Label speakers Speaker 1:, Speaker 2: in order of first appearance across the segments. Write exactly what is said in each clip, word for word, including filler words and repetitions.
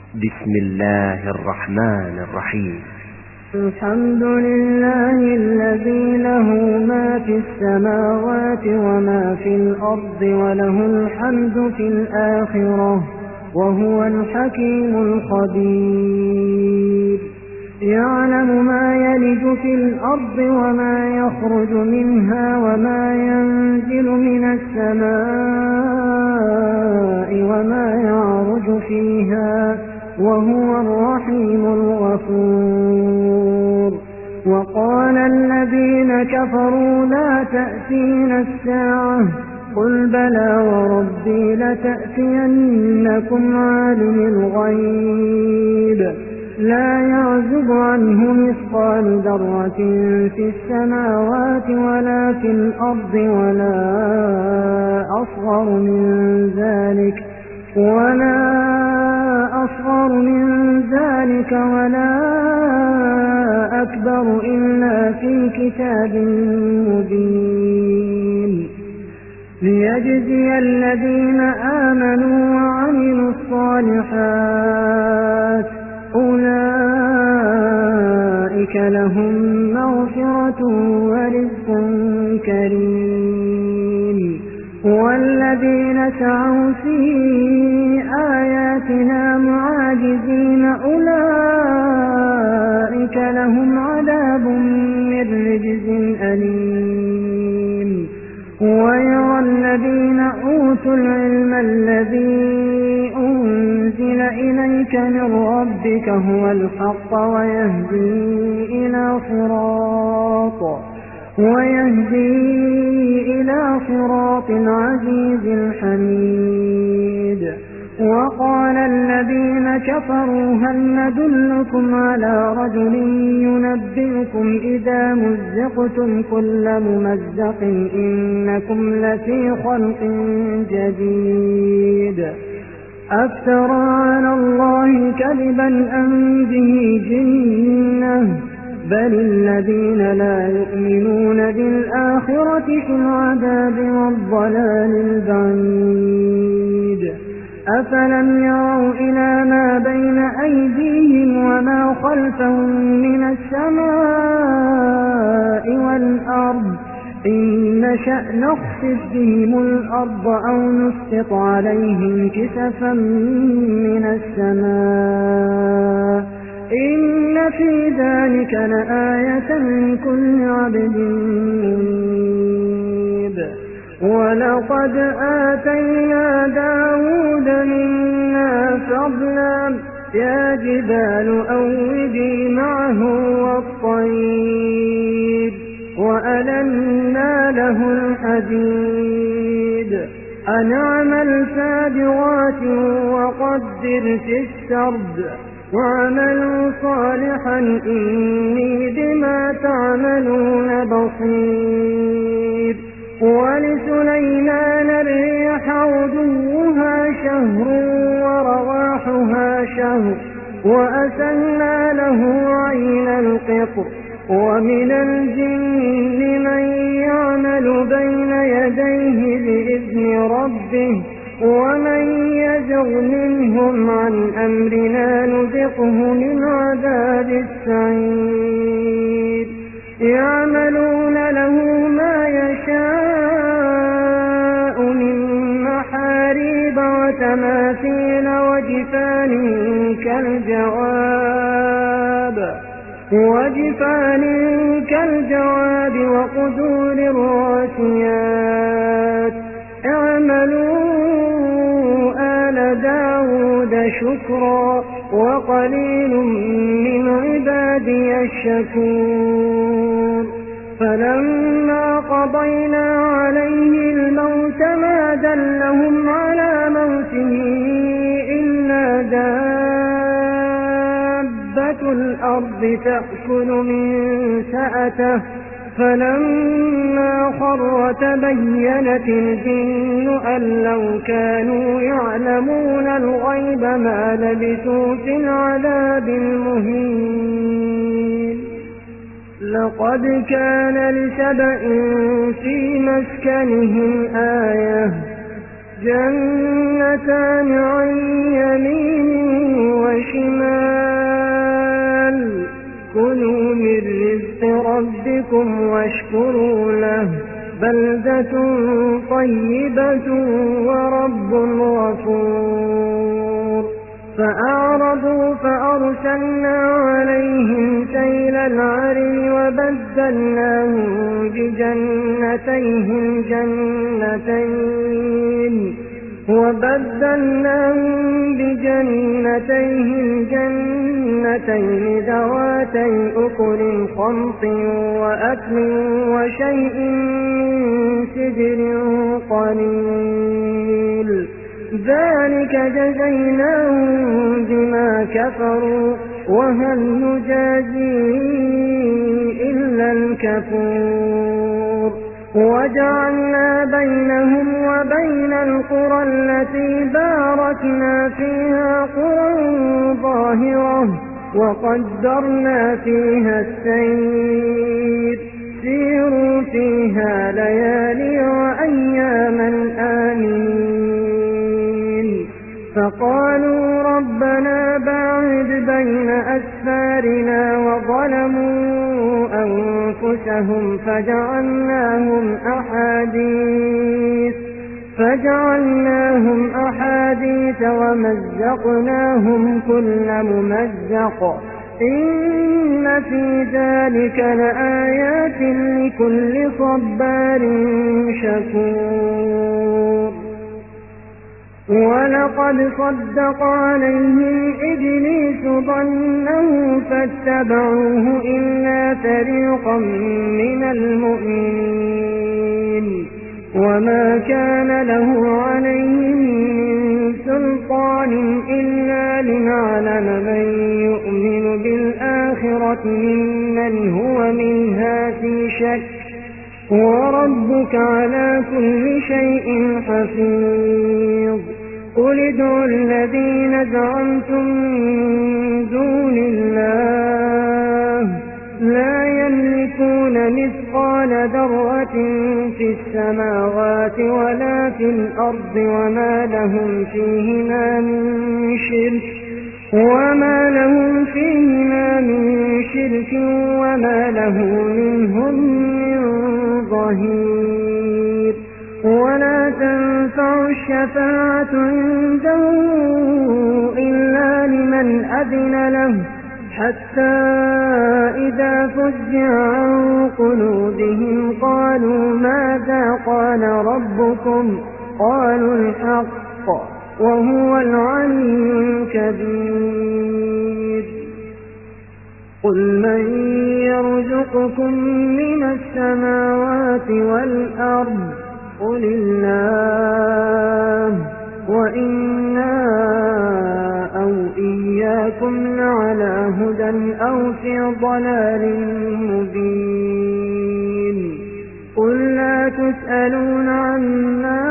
Speaker 1: بسم الله الرحمن الرحيم.
Speaker 2: الحمد لله الذي له ما في السماوات وما في الأرض وله الحمد في الآخرة وهو الحكيم الخبير. يعلم ما يلج في الأرض وما يخرج منها وما ينزل من السماء وما يعرج فيها وهو الرحيم الغفور. وقال الذين كفروا لا تأتينا الساعة قل بلى وربي لتأتينكم عالم الغيب لا يعزب عنه مثقال ذرة في السماوات ولا في الأرض ولا أصغر من ذلك ولا أصغر من ذلك ولا أكبر إلا في كتاب مبين ليجزي الذين آمنوا وعملوا الصالحات أولئك لهم مغفرة ورزق كريم. والذين سعوا في آياتنا معاجزين أولئك لهم عذاب من رجز أليم. ويرى الذين أوتوا العلم الذي أنزل إليك من ربك هو الحق ويهدي إلى صراط ويهدي إلى صراط العزيز الحميد. وقال الذين كفروا هل ندلكم على رجل ينبئكم إذا مزقتم كل ممزق إنكم لفي خلق جديد أفترى على الله كذبا أم به جنة بل الذين لا يؤمنون بالآخرة في العذاب والضلال البعيد. أفلم يروا إلى ما بين أيديهم وما خلفهم من السماء والأرض إن نشأ نخسف بهم الأرض أو نسقط عليهم كسفا من السماء إن في ذلك لآية لكل عبد منيب. ولقد آتينا داود منا فضلا يا جبال أوبي معه والطير وألنا له الحديد أن اعمل سابغات وقدر في السرد وعملوا صالحا إني بما تعملون بصير. ولسليمان الريح عدوها شهر ورواحها شهر وأسلنا له عين القطر. ومن الجن من يعمل بين يديه بإذن ربه ومن يزغ منهم عن أمرنا نذقه من عذاب السعير. يعملون له ما يشاء من محاريب وتماثيل وجفان كالجواب وجفان كالجواب وقدور الراسيات اعملوا آل داود شكرا وقليل من عبادي الشكور. فلما قضينا عليه الموت ما دلهم على موته إلا دابة الأرض تأكل من سأته فلما خر تبينت الجن أن لو كانوا يعلمون الغيب ما لبثوا في العذاب المهين. لقد كان لسبأ في مسكنهم آية جنتان عن يمين ربكم واشكروا له بلدة طيبة ورب غفور فأعرضوا فأرسلنا عليهم سيل العرم وبدلناهم بجنتيهم جنتين وبدلناهم بجنتيهم جنتين ذواتي أكل خمط وأكل وشيء من سدر قليل ذلك جزيناهم بما كفروا وهل نجازي إلا الكفور وجعلنا بينهم وبين القرى التي باركنا فيها قرى ظاهرة وقدرنا فيها السير سيروا فيها ليالي وأياما آمنين فقالوا ربنا باعد بين أسفارنا وظلموا أنفسهم فجعلناهم أحاديث فجعلناهم أحاديث ومزقناهم كل ممزق إن في ذلك لآيات لكل صبار شكور ولقد صدق عليهم إبليس ظنه فاتبعوه إلا فريقا من المؤمنين وما كان له عليهم من سلطان إلا لنعلم من يؤمن بالآخرة ممن هو منها في شك وربك على كل شيء حفيظ قل ادعوا الذين زعمتم من دون الله لا يملكون مثقال ذرة في السماوات ولا في الأرض وما لهم فيهما من شرك وما لهم فيهما من شرك وما له منهم من ظهير ولا تنفع الشفاعة عنده إلا لمن أذن له حتى إذا فزع عن قلوبهم قالوا ماذا قال ربكم قالوا الحق وهو العلي الكبير قل من يرزقكم من السماوات والأرض قل الله وإنا أو إياكم لعلى هدى أو في ضلال مبين قل لا تسألون عما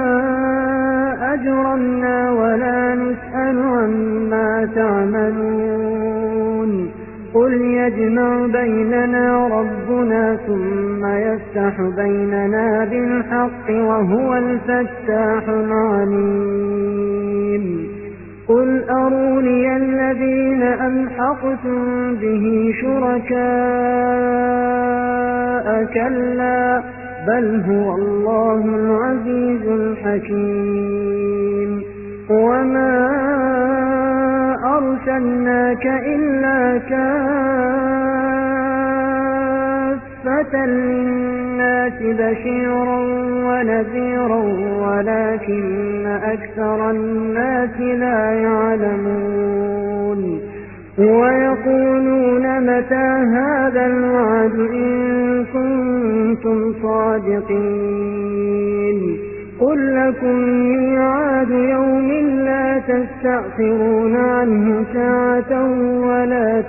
Speaker 2: أجرمنا ولا نسأل عما تعملون قل يجمع بيننا ربنا ثم يفتح بيننا بالحق وهو الفتاح العليم قل أروني الذين ألحقتم به شركاء كلا بل هو الله العزيز الحكيم وما أرسلناك إلا كافة للناس بشيرا ونذيرا ولكن أكثر الناس لا يعلمون ويقولون متى هذا الوعد إن كنتم صادقين قل لكم ميعاد يوم لا تستأخرون عنه ساعة ولا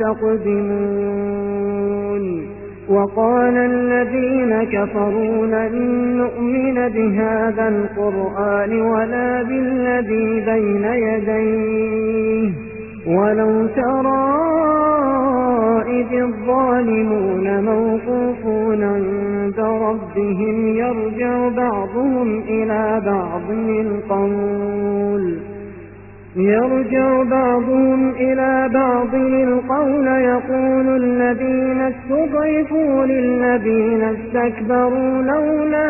Speaker 2: تستقدمون وقال الذين كفروا لن نؤمن بهذا القرآن ولا بالذي بين يديه ولو ترى إذ الظالمون موقوفون عند ربهم يرجع بعضهم إلى بعض القول يرجع بعضهم إلى بعض القول يقول الذين استضعفوا للذين استكبروا لولا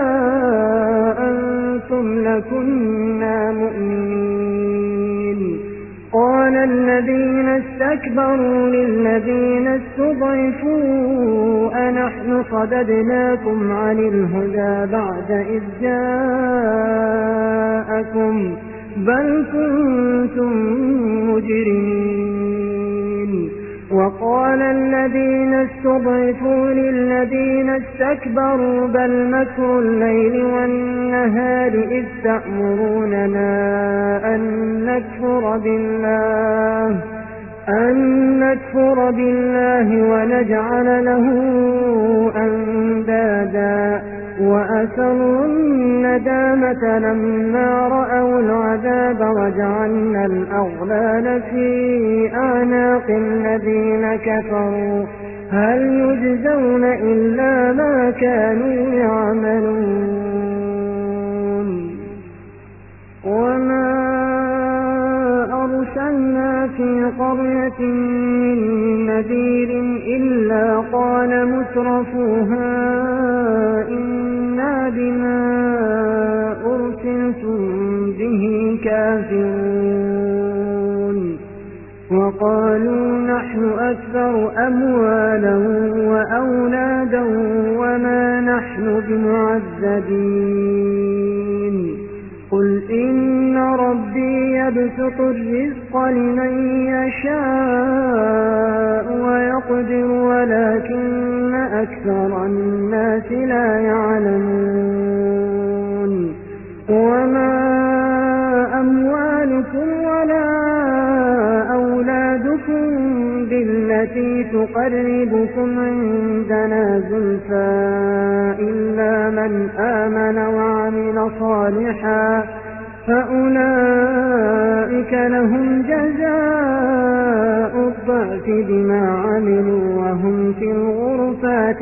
Speaker 2: أنتم لكنا مؤمنين قال الذين استكبروا للذين استضعفوا أنحن صددناكم عن الهدى بعد إذ جاءكم بل كنتم مجرمين وقال الذين استضعفوا للذين استكبروا بل مكر الليل والنهار إذ تأمروننا أن نكفر بالله أن نكفر بالله ونجعل له أندادا وأسروا الندامة لما رأوا العذاب وجعلنا الأغلال في أعناق الذين كفروا هل يجزون إلا ما كانوا يعملون وما أرسلنا في قرية من نذير إلا قال مترفوها إنا بما أرسلتم به كافرون وقالوا نحن أكثر أموالا وأولادا وما نحن بمعذبين قل إن ربي يبسط الرزق لمن يشاء ويقدر ولكن أكثر الناس لا يعلمون وما أموالكم ولا أولادكم بالتي تقربكم عندنا زلفى إلا من آمن وعمل صالحا فأولئك لهم جزاء الضعف بما عملوا وهم في الغرفات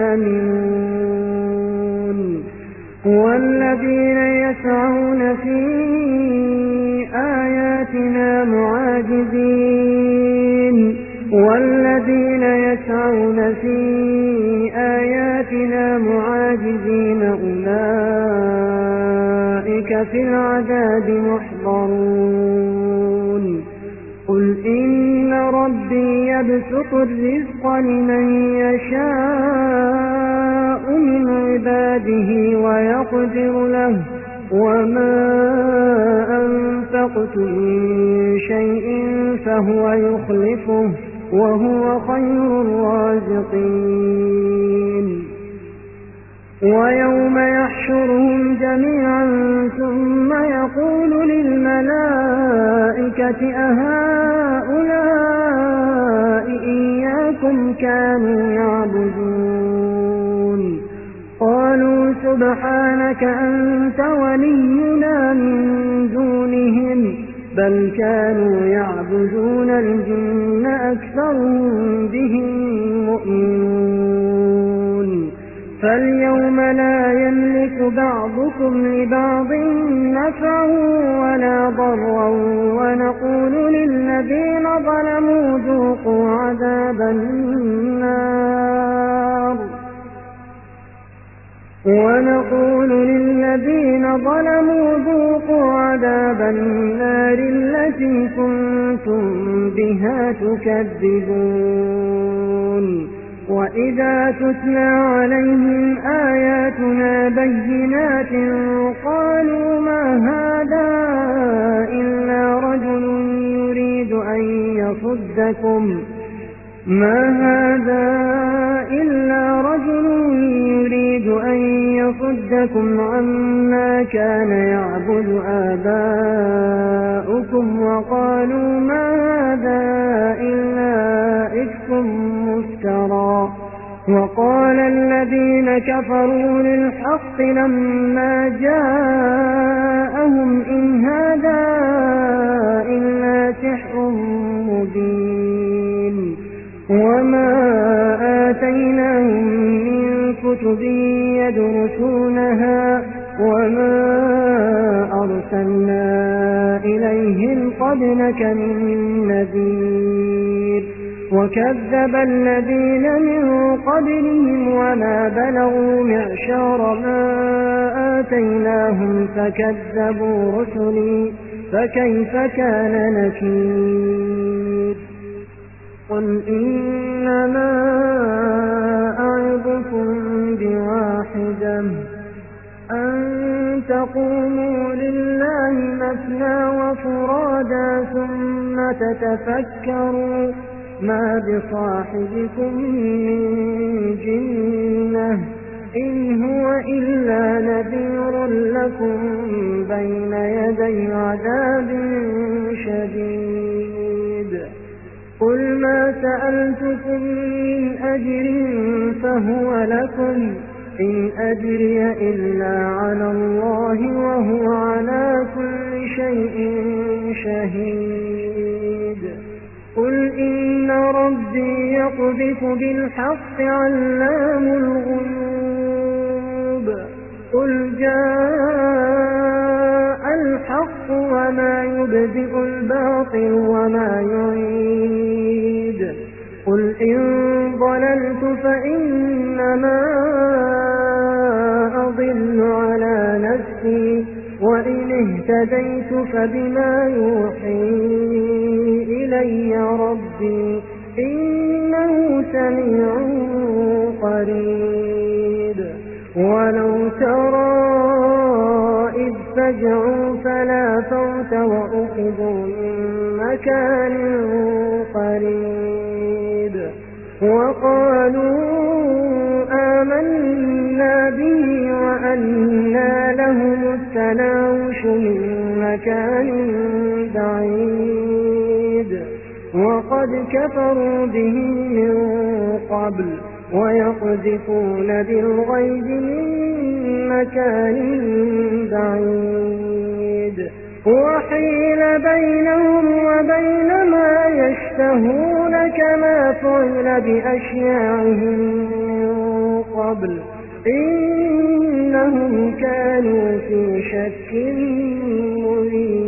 Speaker 2: آمنون والذين يسعون في آياتنا معاجزين والذين يسعون في آياتنا معاجزين أولئك في العذاب محضرون قل إن ربي يبسط الرزق لمن يشاء من عباده ويقدر له وما أنفقتم من شيء فهو يخلفه وهو خير الرازقين ويوم يحشرهم جميعا ثم يقول للملائكة أهؤلاء إياكم كانوا يعبدون قالوا سبحانك أنت ولينا من دونهم بل كانوا يعبدون الجن أكثرهم بهم مؤمنون فاليوم لا يملك بعضكم لبعض نفعا ولا ضرا ونقول للذين ظلموا ذوقوا عذاب النار ونقول للذين ظلموا ذوقوا عذاب النار التي كنتم بها تكذبون وإذا تتلى عليهم آياتنا بينات قالوا ما هذا إلا رجل يريد أن يصدكم ما هذا إلا رجل يريد أن يصدكم عما كان يعبد آباؤكم وقالوا ما هذا إلا إفك مفترى وقال الذين كفروا للحق لما جاءهم إن هذا إلا سحر مبين وما آتيناهم من كتب يدرسونها وما أرسلنا إليهم قبل قبلك من نذير وكذب الذين من قبلهم وما بلغوا معشار ما آتيناهم فكذبوا رسلي فكيف كان نكير قل إنما أعظكم بواحدة أن تقوموا لله مثنى وفرادا ثم تتفكروا ما بصاحبكم من جنة إن هو إلا نذير لكم بين يدي عذاب شديد قل ما سألتكم من أجر فهو لكم إن أجري إلا على الله وهو على كل شيء شهيد قل إن ربي يقذف بالحق علام الغيوب قل جاء الحق وما يبدئ الباطل وما يعيد قل إن ضللت فإنما أضل على نفسي وإن اهتديت فبما يوحي إلي ربي إنه سميع قريب ولو ترى إذ فزعوا فلا فوت وأخذوا من مكان قريب وقالوا آمنا به وأنى لهم التناوش من مكان بعيد وقد كفروا به من قبل ويقذفون بالغيب من مكان بعيد وحيل بينهم وبين ما يشتهون كما فعل بأشياعهم من قبل إنهم كانوا في شك مريب